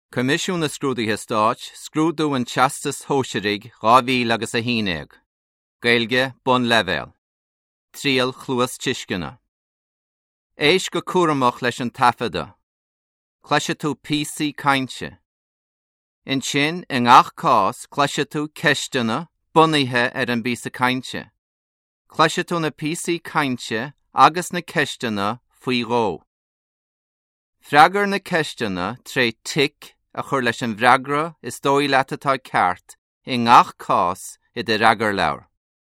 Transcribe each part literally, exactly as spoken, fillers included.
Comisiún na Scrúdaithe Stáit, scrúdú an Teastas Hóisirig dhá mhíl agus a hínéag. Gaeilge Bun Leibhéal. Tríal Chluas Tiscinne. Éis go cuaireamach leis an tafada. Chleise tú P C cainte. In sin in ngach cás chleise tú ceistena bunaithe ar an bísa cainte. Chleise tú na P C cainte agus na ceistena faoi ró. Freagar na ceistena tré tic a chur leis an bhreagra is dói leat atá ceart in ngach cás i de reagar leabhar.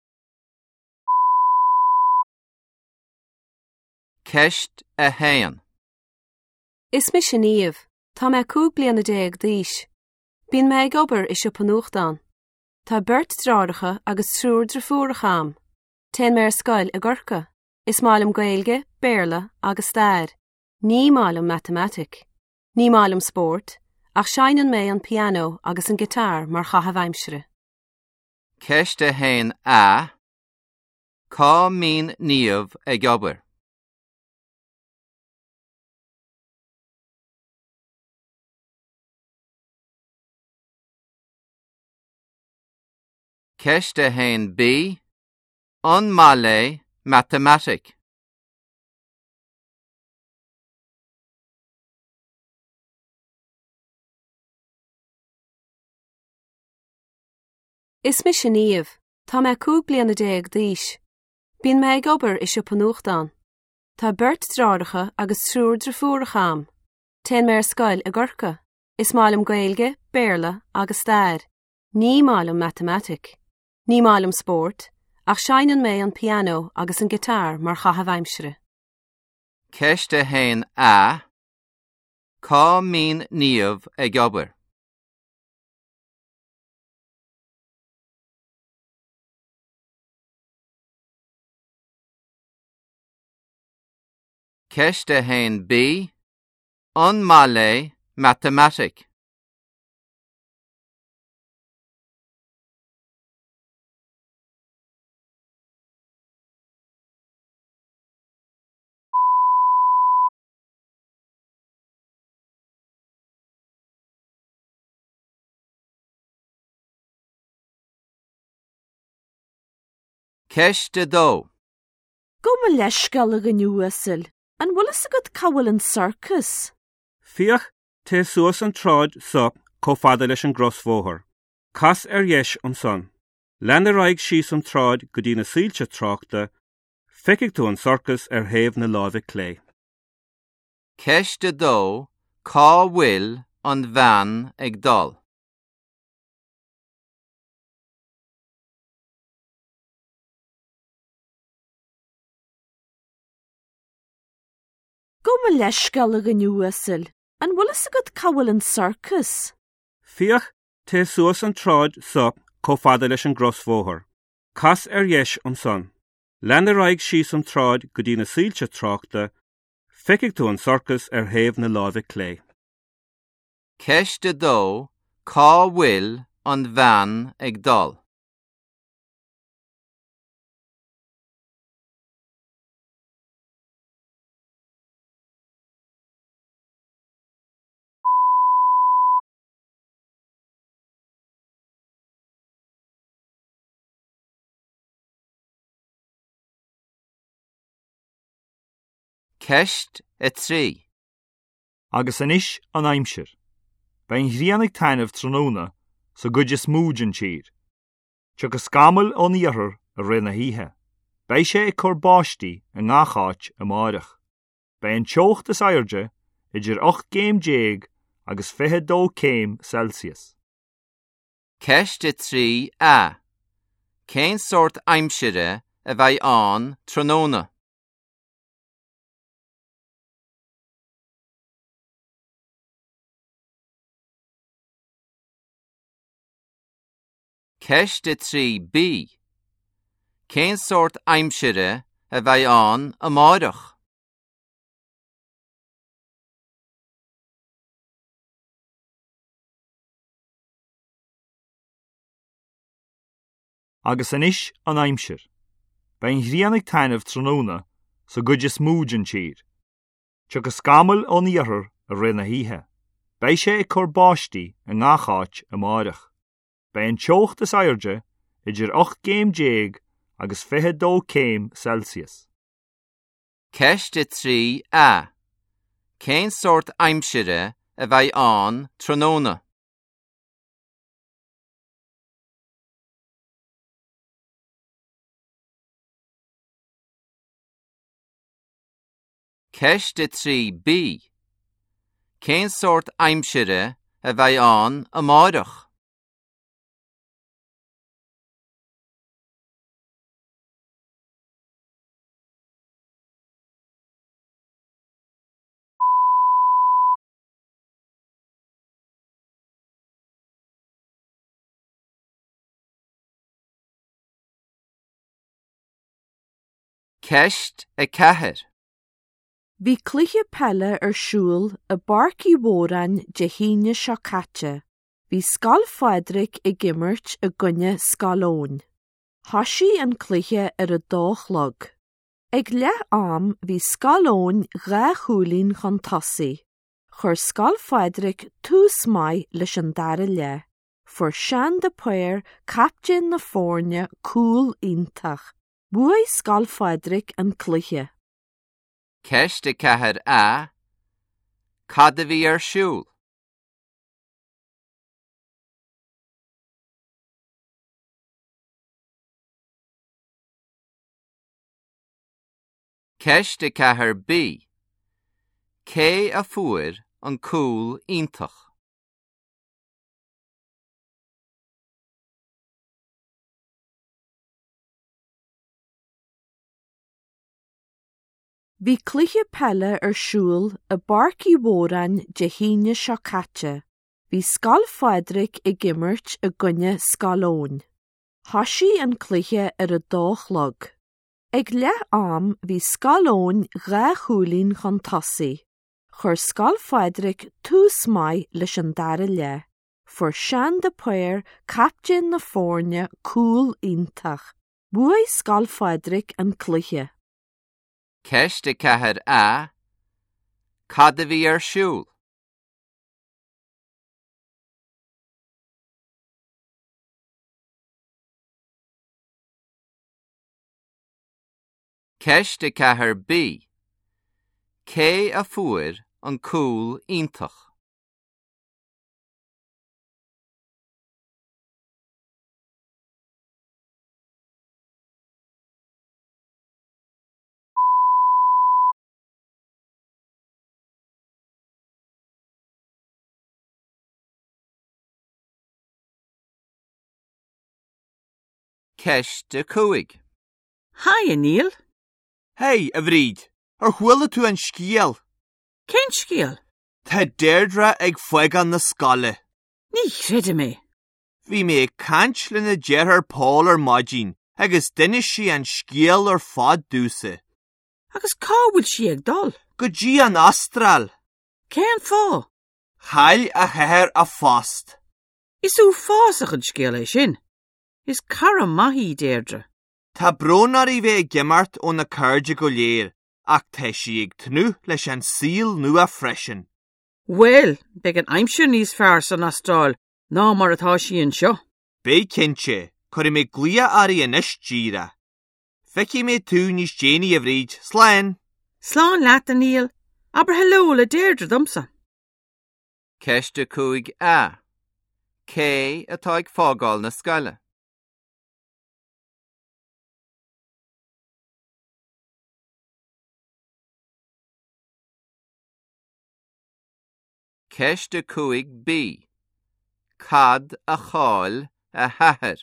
Ceist a héan. Is mis sin íomh, tá me cúg bliana déag díos. Bín me ag obair is op an uachtáin. Tá beirt drádacha agus trúr drafúrach am. Téan mé ar scoil a gcorca. Is málam gaeilge, béarla agus stair. Ní málam matematic. Ní málam sport, ach seinan mé an piano agus an gitar mar chatha bhaimsere. Ceist a héan a. Cá mín níomh ag obair. Ceist a héan B. An mála matematic. Is mis sin íomh, tá me cúg bliana déag díos. Bín me ag obair is op an uachtáin. Tá beirt drádacha agus trúr drafúrach am. Téan mé ar scoil a gcorca. Is málam gaeilge, béarla agus stair. Ní málam matematic. Ní málam sport, ach seinan mé an piano agus an gitar mar chatha bhaimsere. Ceist a héan a. Cá mín níomh ag obair. Ceist a héan B. An mála matematic. Ceist a dó. Goma leisgal a gniúasil, an bhuilas a god cabhfuil an circus. Fiach te suas an tráid sup có fada leis an grosmhóthar. Cas ar dheis an son. Lean a raig síos an tráid go dtí na sílte tráchta, feiceadh tú an circus ar thaobh na láimhe clé. Ceist a dó. Cá bhfuil an bhean ag dul. Goma leisgal a gniúasil, an bhuilas a god cabhfuil an circus. Fiach te suas an tráid sup có fada leis an grosmhóthar. Cas ar dheis an son. Lean a raig síos an tráid go dtí na sílte tráchta, feiceadh tú an circus ar thaobh na láimhe clé. Ceist a dó. Cá bhfuil an bhean ag dul. Ceist a trí. Agus anis an aimsir. Bain hriannig tainmh tróna sa gud is múd an tír. Tuag a scamal ón iarthar a rinne híthe. Bei sé ag cur báistí a ngácháit a márach. Bain teocht is airde idir ocht géim déag agus fiche dó céim Celsius. Ceist a trí a. Cén sort aimsire a bheith an tróna. Ceist a trí B. Cén sort aimsire a bheith an amárach. Agus anis an aimsir. Bain hriannig tainmh tróna sa gud is múd an tír. Tuag a scamal ón iarthar a rinne híthe. Bei sé i cur báistí a ngáchát a márach. Bei an teocht is airde idir ocht géim déag agus fiche dó céim Celsius. Ceist de trí a. Cén sort aimsire a bheith an tróna. Ceist de trí b. Cén sort aimsire a bheith an a márach. Ceist a ceathair. Bhí cluiche pelle ar siúl a barcí mhóran de híne seo caite. Bhí scal Fadric i gimmert a gunne scalón. Thosaí an cluiche ar a dóchlog. Ag le am bhí scalón dhá chúlín chun tosaí. Chur scal Fadric tús mai leis an dara le. For sean de puir captain na fórne cúl ítach. Bua scal Fadric an cluiche. Ceist a ceathair a. Cad a bhí ar siúl. Ceist a ceathair b. Cé a fuair an cúl ítach. Bhí cluiche pelle ar siúl a barcí mhóran de híne seo caite. Bhí scal Fadric i gimmert a gunne scalón. Thosaí an cluiche ar a dóchlog. Ag le am bhí scalón dhá chúlín chun tosaí. Chur scal Fadric tús mai leis an dara le. For sean de puir captain na fórne cúl ítach. Bua scal Fadric an cluiche. Ceist a ceathair a. Cad a bhí ar siúl. Ceist a ceathair b. Cé a fuair an cúl ítach. Ceist a cúig. Hi, Neil. Hey, a bhríd, ar chuaille tú an scíal. Cén scíal? Tá deirdre ag foigan na scaile. Ní chreide mé. Bhí mé caint le na dearthar Paul ar maidín, agus duine si an scíal ar fad dúsa. Agus cábhail si ag dul? Go dtí an astral. Cén fá? Chail a cheathair a fast. Is ú fásach an scíal é sin? Is cara maithí deirdre. Tá brónarí bheith gimmart ó na cairde go léir, ach tá si ag tnú leis an síl nua freisin. Well, beag an aimsir níos fearr san astráil ná mar atá sí an seo. Bé cinse, chuir mé glia arí inis díra. Feici mé tú níos déine a bhríd, sláin. Slán leat a Neil, aber hello le deirdre domsa. Ceist a cúig a. Cé atá ag fágáil na scaile. Ceist a cúig b. Cad a cháil a cheathair.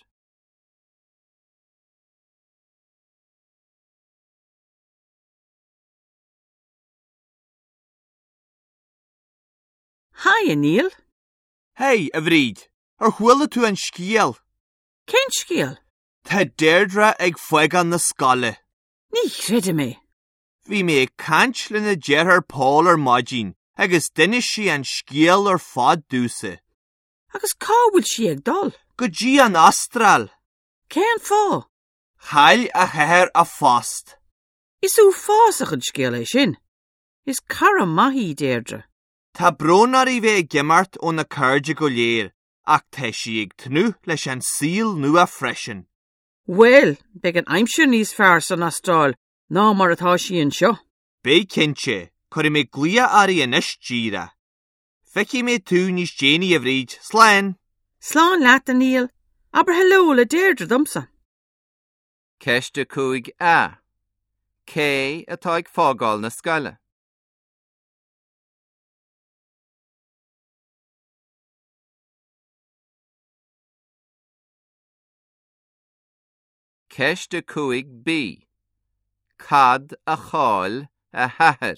Hi, Neil. Hey, a bhríd, ar chuaille tú an scíal. Cén scíal? Tá deirdre ag foigan na scaile. Ní chreide mé. Bhí mé caint le na dearthar Paul ar maidín, agus duine si an scíal ar fad dúsa. Agus cábhail si ag dul? Go dtí an astral. Cén fá? Chail a cheathair a fast. Is ú fásach an scíal é sin? Is cara maithí deirdre. Tá bronarí bheith gimmart ó na cairde go léir ach te si ag tnú leis an síl nua freisin. Well, beag an aimsir níos fearr san astráil ná mar atá sí an seo. Bé cinse, chuir mé glia arí inis díra. Feici mé tú níos déine a bhríd, sláin. Slán leat a níl, aber hello le deirdre domsa. Ceiste cúig a. Cé atá ag fágáil na scaile. Ceiste cúig b. Cad a cháil a hathair.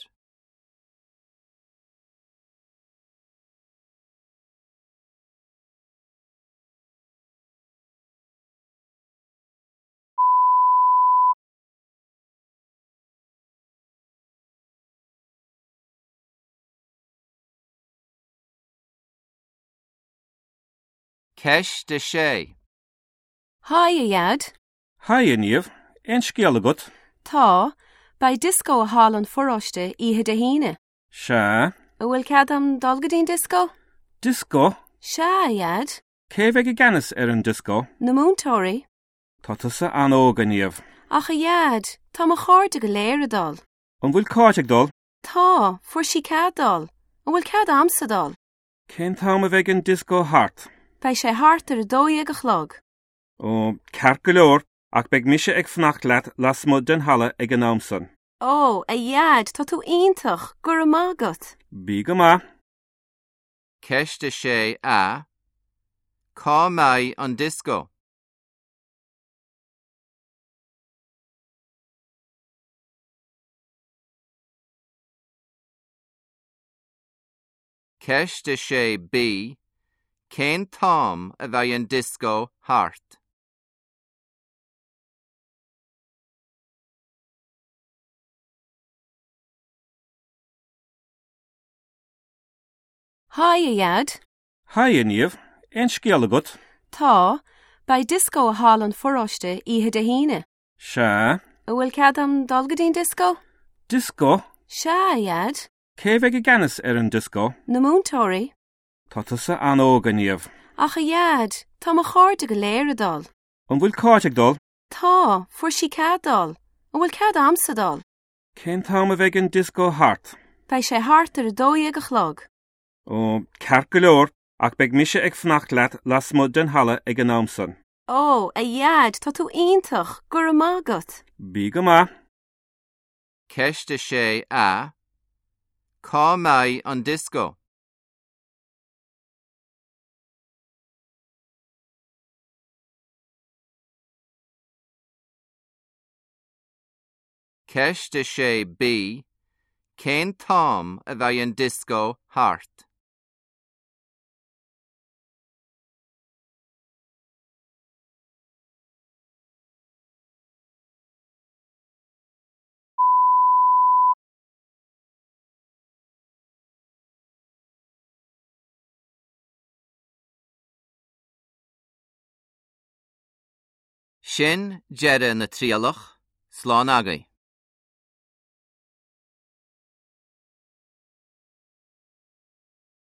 Ceiste sé. Hi a iad. Hi Níomh, ein scéal agat. Tá, by disco a hall an foroiste ihe de híine. Se, A bhfuil cead am dulgadín disco? disco, Se iad. cé bheith ganas ar an disco, Na múntóirí. tá sa anóga Níomh. Ach a iad, tá a cháirde go léir a dul. An bhfuil cáiteag dul, Tá, fuair sí cead dul. An bhfuil cead amsa dul. cén tá a bheith an disco hart. By sé hart ar a dói ag a chlog. Ó, ceart go leor, ach beag mise ag fnacht leat las mud den halle ag an amsan. Ó, a iad, tá tú iontach, gur a mágat. Bí go má, Ceiste sé a. Cá mai an disco. Ceiste sé b. Cén tám a bheith an disco hart. Hi a iad. hi Níomh, ein scéal agat. Tá, by disco a hall an foroiste ihe de híine. Se, A bhfuil cead am dulgadín disco? disco, Se iad. cé bheith ganas ar an disco, Na múntóirí. tá sa anóga Níomh. Ach a iad, tá a cháirde go léir a dul. An bhfuil cáiteag dul, Tá, fuair sí cead dul. An bhfuil cead amsa dul. cén tá a bheith an disco hart. By sé hart ar a dói ag a chlog. Ó, ceart go leor, ach beag mise ag fnacht leat las mud den halle ag an amsan. Ó, a iad, tá tú iontach, gur a mágat. Bí go má, Ceiste sé a. Cá mai an disco. Ceiste sé b. Cén tám a bheith an disco hart. Sin deireadh na tríalach, slán agaí.